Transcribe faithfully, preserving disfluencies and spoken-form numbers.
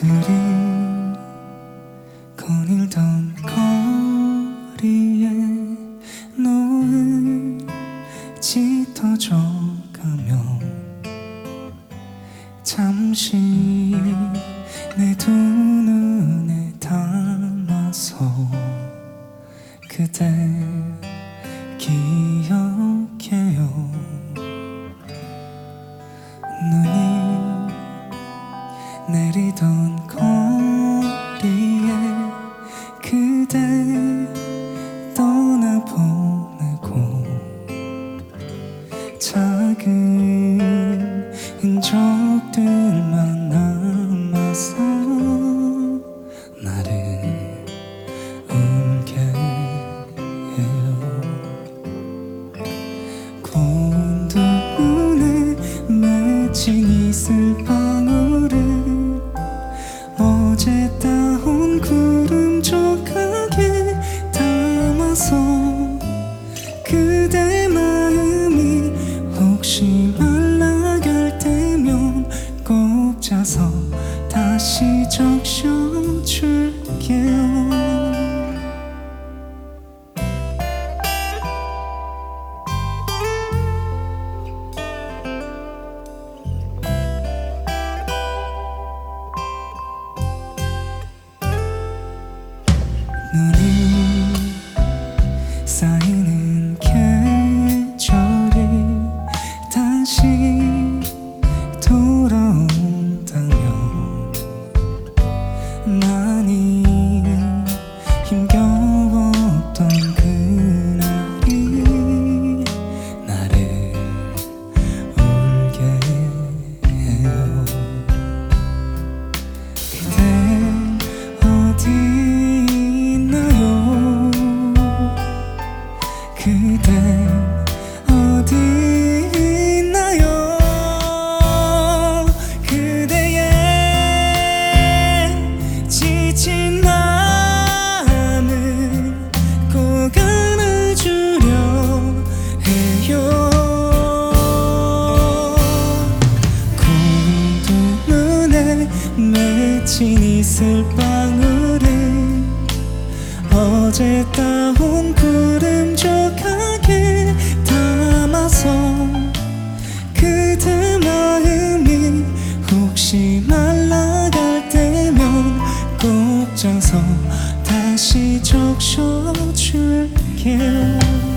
둘이 거닐던 거리에 노을 짙어져가며 잠시 내 두 눈에 담아서 그대 기억해요. 눈이 내리던 거리에 그대 떠나보내고 작은 흔적들만 남아서 나를 울게 해요. 고운 두 눈에 맺힌 이슬방울을 어제 따온 구름 조각에 담아서 그대 마음이 혹시 말라갈 때면 꼭 짜서 다시 적셔줄게요. 눈이 쌓이는 계절이 다시 돌아온다면 많이 힘겨웠던 그날이 나를 울게 해요. 그대 어디 그대 어디 있나요? 그대의 지친 마음을 꼭 안아주려 해요. 고운 두 눈에 맺힌 이슬방울을 어제 따온 구름 조각에 담아서 그대 마음이 혹시 말라갈 때면 꼭 짜서 다시 적셔줄게요.